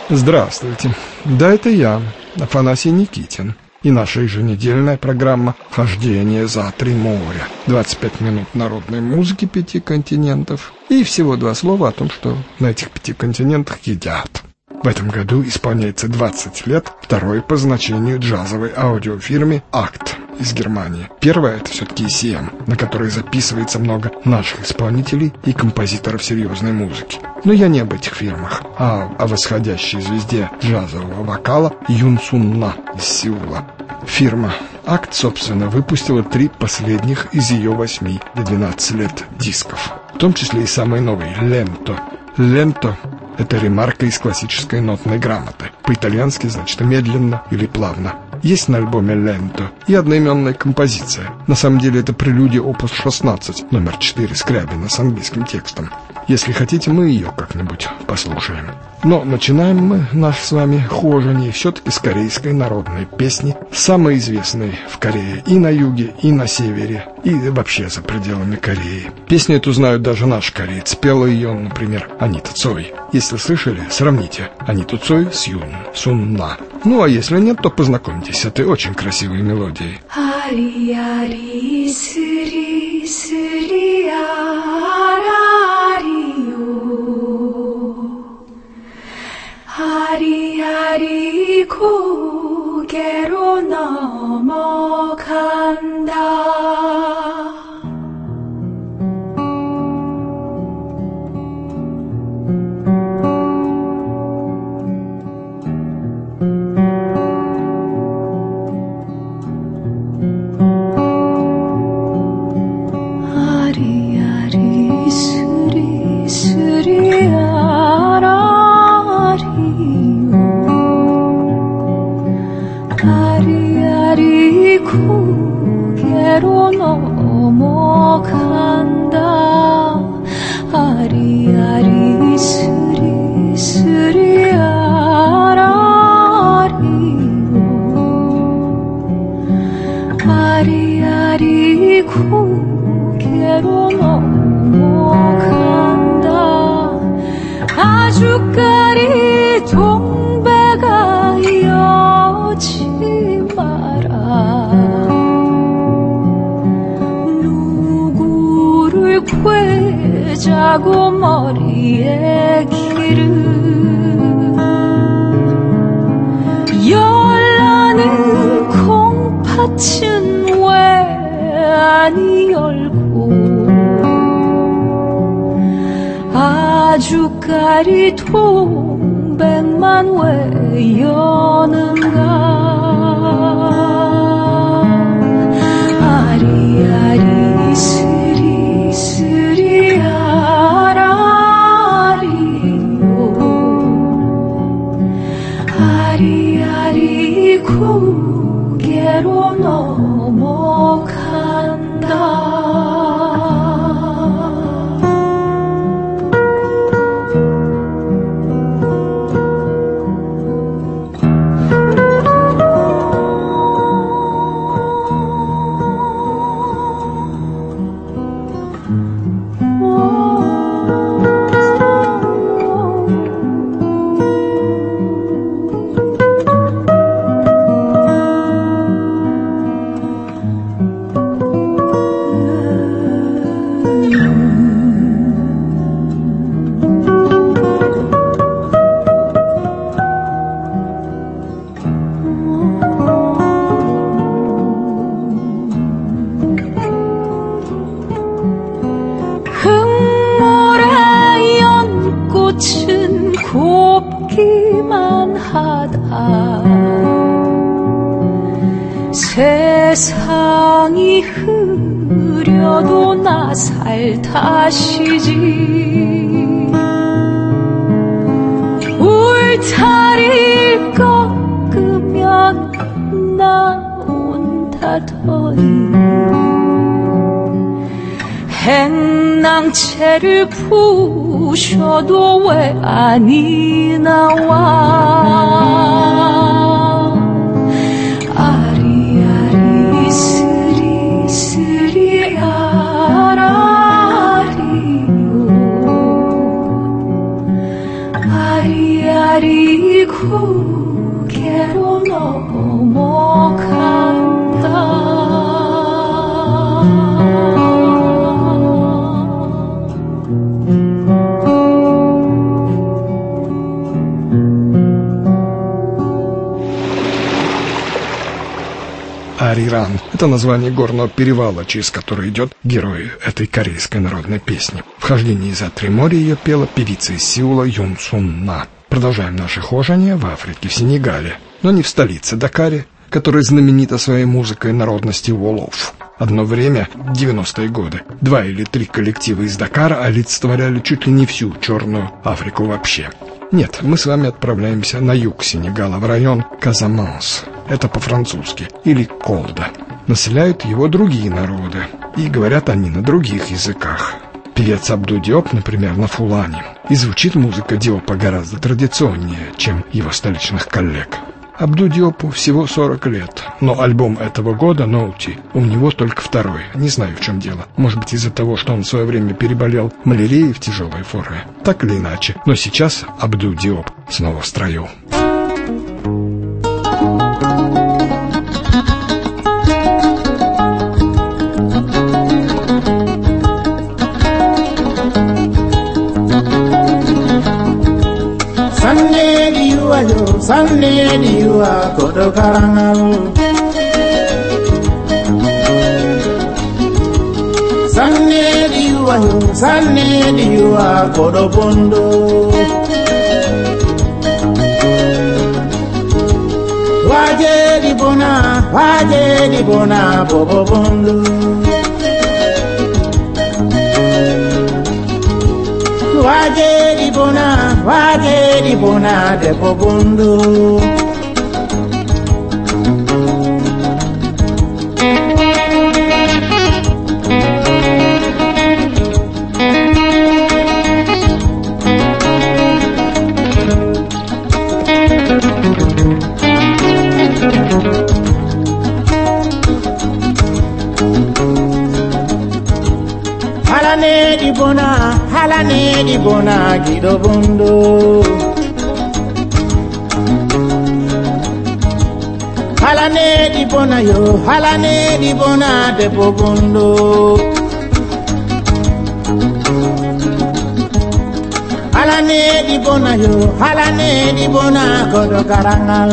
Здравствуйте. Да, это я, Афанасий Никитин. И наша еженедельная программа «Хождение за 3 моря». 25 минут народной музыки 5 континентов. И всего 2 слова о том, что на этих 5 континентах едят. В этом году исполняется 20 лет второй по значению джазовой аудиофирме «Акт» из Германии. Первая — это все-таки ECM, на которой записывается много наших исполнителей и композиторов серьезной музыки. Но я не об этих фирмах, а о восходящей звезде джазового вокала Юн Сун На из Сеула. Фирма «Акт», собственно, выпустила 3 последних из ее 8 до 12 лет дисков, в том числе и самый новый «Ленто». «Ленто» — это ремарка из классической нотной грамоты. По-итальянски значит «медленно» или «плавно». Есть на альбоме «Ленто» и одноименная композиция. На самом деле это прелюдия опус 16, номер 4 Скрябина с английским текстом. Если хотите, мы ее как-нибудь послушаем. Но начинаем мы наш с вами хожение все-таки с корейской народной песни, самой известной в Корее и на юге, и на севере, и вообще за пределами Кореи. Песню эту знают даже наш кореец. Пела ее, например, Анита Цой. Если слышали, сравните Аниту Цой с Юн Сун На. Ну а если нет, то познакомьтесь с этой очень красивой мелодией. 아리아리 스리 스리 아라리요 아리아리 고개로 넘어간다 고개로 넘어간다 아리아리 스리 스리 아라리요 아리아리 고개로 넘어간다 아주까리 동배가 여지 마라 괴자고 머리에 기름 열나는 콩팥은 왜 아니 열고 아주까리 동백만 왜 여는가 아리아리 스리 스리 아라리요 아리아리 고개로 넘어간다 곱기만 하다 세상이 흐려도 나 살 탓이지 울타리 꺾으면 나 온다더니 행낭채를 부셔도 왜 아니 나와 아리아리 스리 스리 아라리요 아리아리 Это название горного перевала, через который идет герой этой корейской народной песни. «Вхождение за три моря» ее пела певица из Сеула Юн Сун На. Продолжаем наше хожение в Африке, в Сенегале, но не в столице Дакаре, которая знаменита своей музыкой народности Волов. Одно время, 90-е годы, 2 или 3 коллектива из Дакара олицетворяли чуть ли не всю Черную Африку вообще. Нет, мы с вами отправляемся на юг Сенегала, в район Казаманс. Это по-французски, или Колда. Населяют его другие народы, и говорят они на других языках. Певец Абду Диоп, например, на фулане. И звучит музыка Диопа гораздо традиционнее, чем его столичных коллег. Абду Диопу всего 40 лет, но альбом этого года, «Ноути», у него только второй. Не знаю, в чем дело. Может быть, из-за того, что он в свое время переболел малярией в тяжелой форме. Так или иначе. Но сейчас Абду Диоп снова в строю. Sanne diwa kodo karangal Sanne diwa kodo bondo Waje di bona bobo bondo Waje di bona de bobondo Halane di bona gido bondo Halane di bona yo halane di bona de bondo Halane di bona yo halane di bona kodo karangal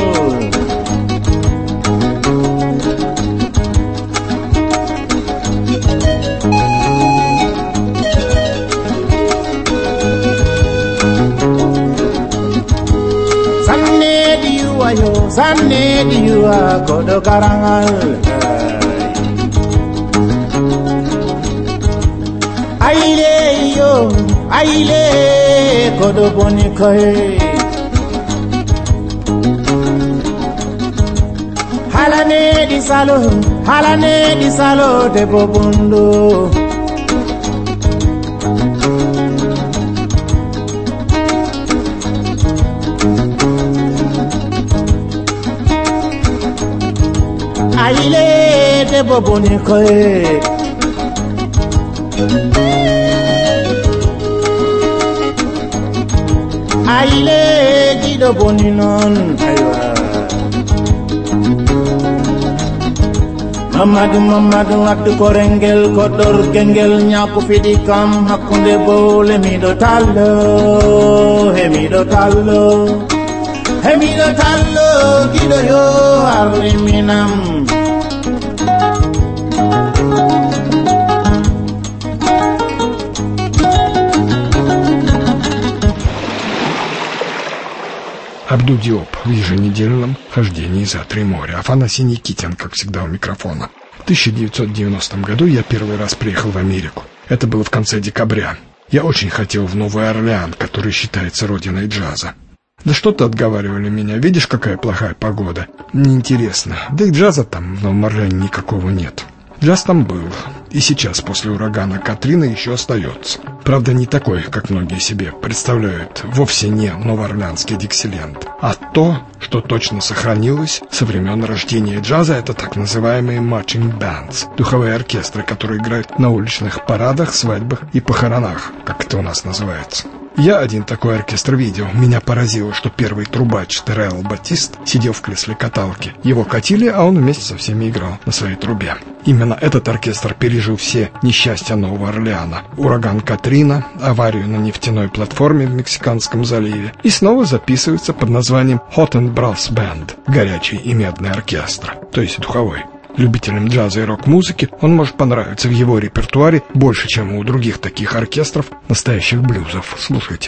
Sanne diwa kodo karangal Aile kodo boni koe Halane di salo de bobundo Aile de boboni koe Aile gido boni non aywa Mamadu akdu korengel kodor gengel nyaku fidikam hakunde bole mido tallo gido yo arliminam Абду Диоп в еженедельном хождении за три моря. Афанасий Никитин, как всегда, у микрофона. В 1990 году я первый раз приехал в Америку. Это было в конце декабря. Я очень хотел в Новый Орлеан, который считается родиной джаза. Да что-то отговаривали меня. Видишь, какая плохая погода. Неинтересно. Да и джаза там в Новом Орлеане никакого нет. Джаз там был. И сейчас, после урагана Катрина, еще остается. Правда, не такой, как многие себе представляют. Вовсе не новоорлеанский диксиленд. А то, что точно сохранилось со времен рождения джаза, это так называемые marching bands. Духовые оркестры, которые играют на уличных парадах, свадьбах и похоронах, как это у нас называется. Я один такой оркестр видел. Меня поразило, что первый трубач Террell Батист сидел в кресле каталки. Его катили, а он вместе со всеми играл на своей трубе. Именно этот оркестр пережил все несчастья Нового Орлеана. Ураган Катрина, аварию на нефтяной платформе в Мексиканском заливе. И снова записывается под названием Hot and Brass Band. Горячий и медный оркестр. То есть духовой. Любителям джаза и рок-музыки он может понравиться. В его репертуаре больше, чем у других таких оркестров настоящих блюзов. Слушайте.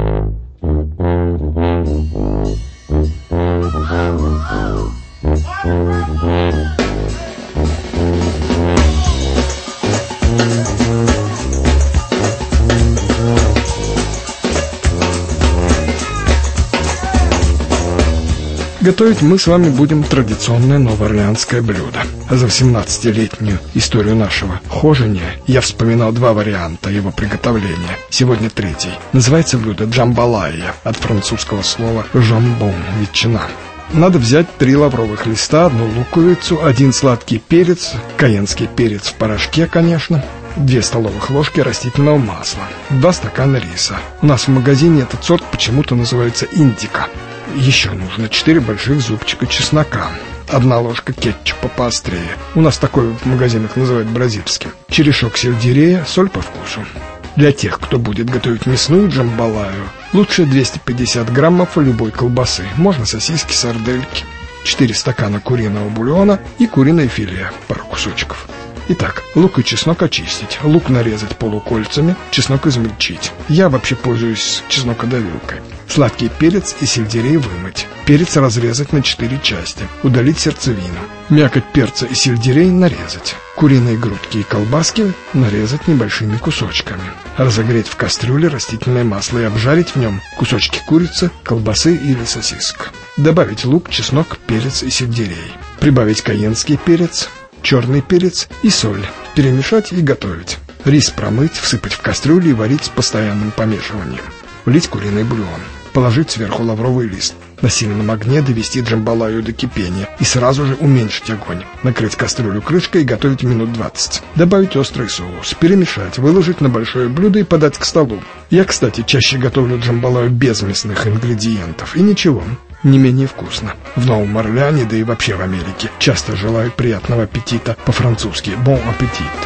Готовить мы с вами будем традиционное новоорлеанское блюдо. За 18-летнюю историю нашего хожения я вспоминал два варианта его приготовления. Сегодня третий. Называется блюдо джамбалая, от французского слова «жамбон» – ветчина. Надо взять 3 лавровых листа, 1 луковицу, 1 сладкий перец, каенский перец в порошке, конечно, 2 столовых ложки растительного масла, 2 стакана риса. У нас в магазине этот сорт почему-то называется индика. Еще нужно 4 больших зубчика чеснока, 1 ложка кетчупа поострее. У нас такой в магазинах называют бразильским. Черешок сельдерея, соль по вкусу. Для тех, кто будет готовить мясную джамбалаю, лучше 250 граммов любой колбасы. Можно сосиски, сардельки. 4 стакана куриного бульона и куриное филе, пару кусочков. Итак, лук и чеснок очистить, лук нарезать полукольцами, чеснок измельчить. Я вообще пользуюсь чеснокодавилкой. Сладкий перец и сельдерей вымыть. Перец разрезать на 4 части, удалить сердцевину. Мякоть перца и сельдерей нарезать. Куриные грудки и колбаски нарезать небольшими кусочками. Разогреть в кастрюле растительное масло и обжарить в нем кусочки курицы, колбасы или сосисок. Добавить лук, чеснок, перец и сельдерей. Прибавить каенский перец, черный перец и соль. Перемешать и готовить. Рис промыть, всыпать в кастрюлю и варить с постоянным помешиванием. Влить куриный бульон. Положить сверху лавровый лист. На сильном огне довести джамбалаю до кипения и сразу же уменьшить огонь. Накрыть кастрюлю крышкой и готовить минут 20. Добавить острый соус. Перемешать, выложить на большое блюдо и подать к столу. Я, кстати, чаще готовлю джамбалаю без мясных ингредиентов. И ничего, не менее вкусно. В Новом Орлеане, да и вообще в Америке, часто желают приятного аппетита, по-французски «bon appétit».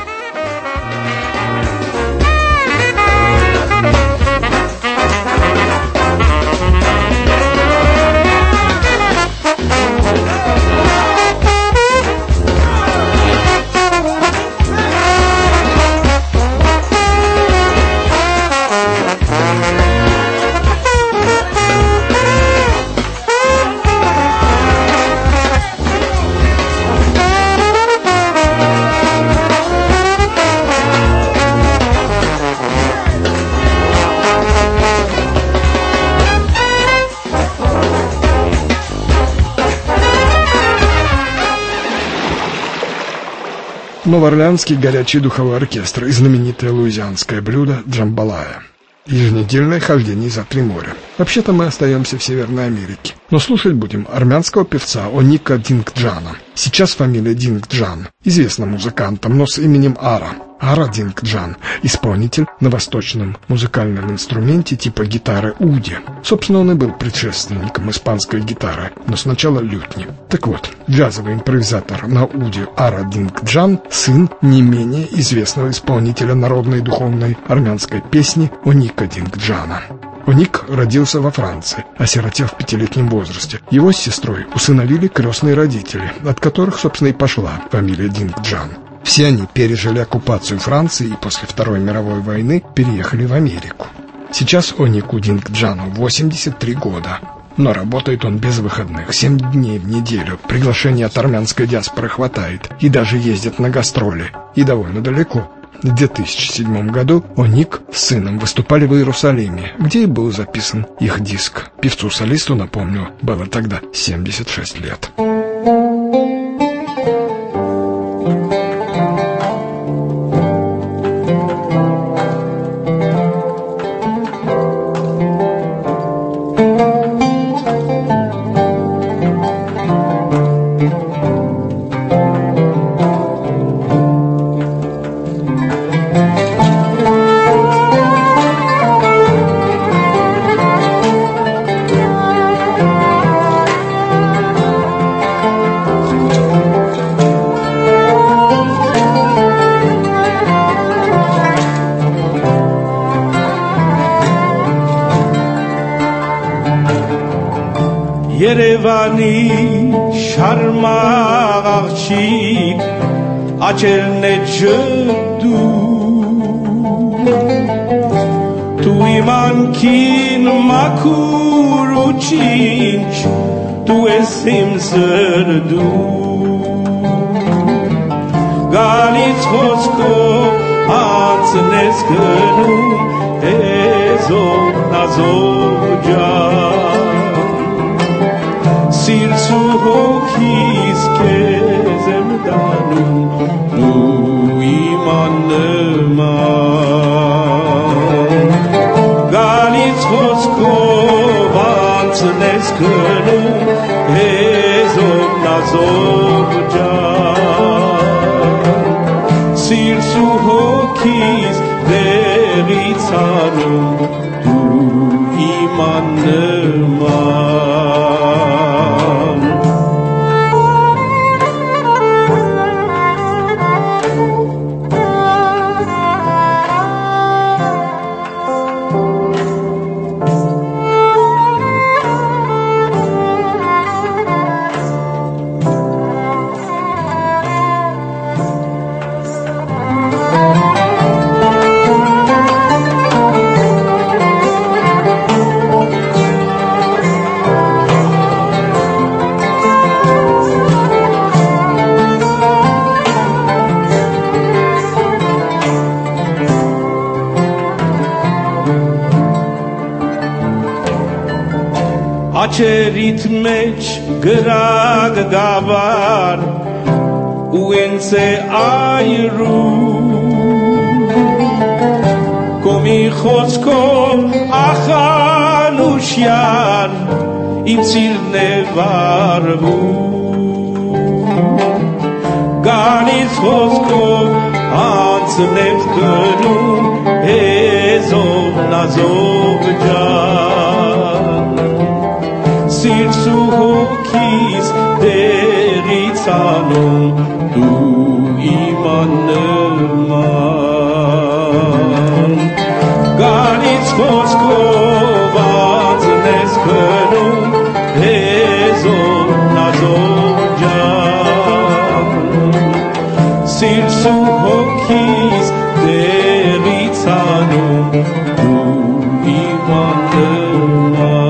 Новоорлеанский горячий духовой оркестр и знаменитое луизианское блюдо джамбалая. Еженедельное хождение за 3 моря. Вообще-то мы остаемся в Северной Америке. Но слушать будем армянского певца Оника Дингджана. Сейчас фамилия Дингджан. Известным музыкантом, но с именем Ара. Ара Дингджан – исполнитель на восточном музыкальном инструменте типа гитары уди. Собственно, он и был предшественником испанской гитары, но сначала лютни. Так вот, джазовый импровизатор на уди Ара Дингджан – сын не менее известного исполнителя народной и духовной армянской песни Оника Дингджана. Оник родился во Франции, осиротев в 5-летнем возрасте. Его с сестрой усыновили крестные родители, от которых, собственно, и пошла фамилия Дингджан. Все они пережили оккупацию Франции и после Второй мировой войны переехали в Америку. Сейчас Онику Дингджану 83 года, но работает он без выходных, 7 дней в неделю. Приглашений от армянской диаспоры хватает, и даже ездят на гастроли, и довольно далеко. В 2007 году Оник с сыном выступали в Иерусалиме, где и был записан их диск. Певцу-солисту, напомню, было тогда 76 лет. երևանի շարմաղ աղջիկ աչերն է ջդու դու իմ անքին մաքուր ու չինչ դու ես իմ զրդու գալից խոսքով անցնես գնում էզով նազով ջան սիրց ու հոգիս քեզ եմ դանում դու իմ աննման գալից խոսքով անցնես գնում էզով նազով ջան սիրց ու հոգիս դեղից անում դու իմ աննման աչերիդ մեջ գրագ գավար ու ինձ է այրում կոմի խոսքով ախանուշյան իմ սիրն է վարվում գանից խոսքով անցնեմ գնում էզով նազով ջան սիրց ու հոգիս դեղից անում դու իմ աննման գանից խոսքով անցնես գնում էզով նազով ջան սիրց ու հոգիս դեղից անում դու իմ աննման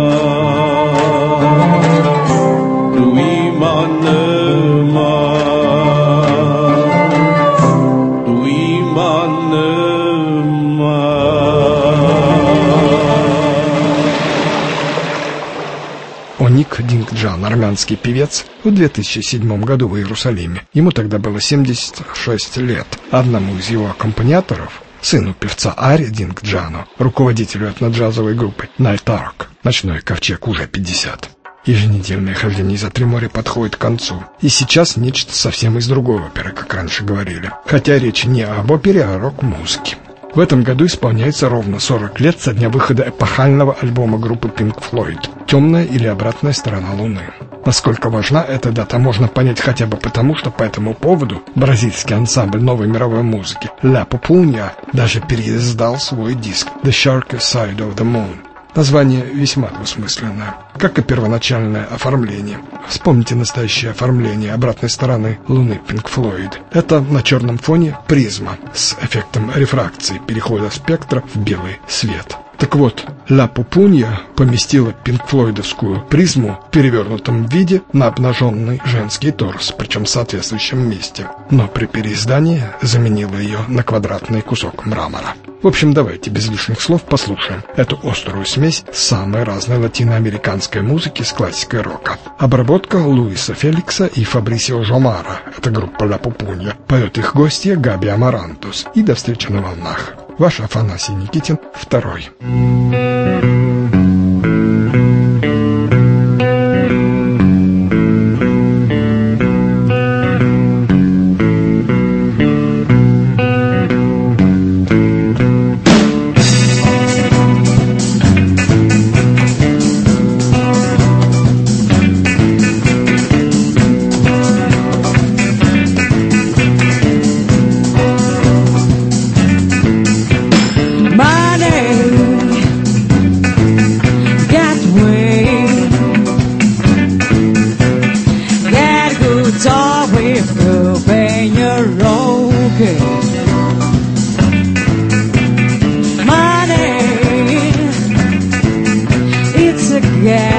Оник Дингджан, армянский певец, в 2007 году в Иерусалиме. Ему тогда было 76 лет. Одному из его аккомпаниаторов, сыну певца Ари Дингджану, руководителю этноджазовой группы Night Ark, «Ночной ковчег», уже 50. Еженедельное хождение за три моря подходит к концу. И сейчас нечто совсем из другой оперы, как раньше говорили. Хотя речь не об опере, а о рок-музыке. В этом году исполняется ровно 40 лет со дня выхода эпохального альбома группы Pink Floyd «Темная или обратная сторона Луны». Насколько важна эта дата, можно понять хотя бы потому, что по этому поводу бразильский ансамбль новой мировой музыки «La Pupunha» даже переиздал свой диск «The Sharker Side of the Moon». Название весьма двусмысленное, как и первоначальное оформление. Вспомните настоящее оформление обратной стороны Луны Pink Floyd. Это на черном фоне призма с эффектом рефракции, перехода спектра в белый свет. Так вот, Ла Пупунья поместила пинк-флойдовскую призму в перевернутом виде на обнаженный женский торс, причем в соответствующем месте. Но при переиздании заменила ее на квадратный кусок мрамора. В общем, давайте без лишних слов послушаем эту острую смесь самой разной латиноамериканской музыки с классикой рока. Обработка Луиса Феликса и Фабрисио Жомара. Это группа Ла Пупунья. Поет их гостья Габи Амарантус. И до встречи на волнах. Ваш Афанасий Никитин, второй. Okay. Money, it's a gas.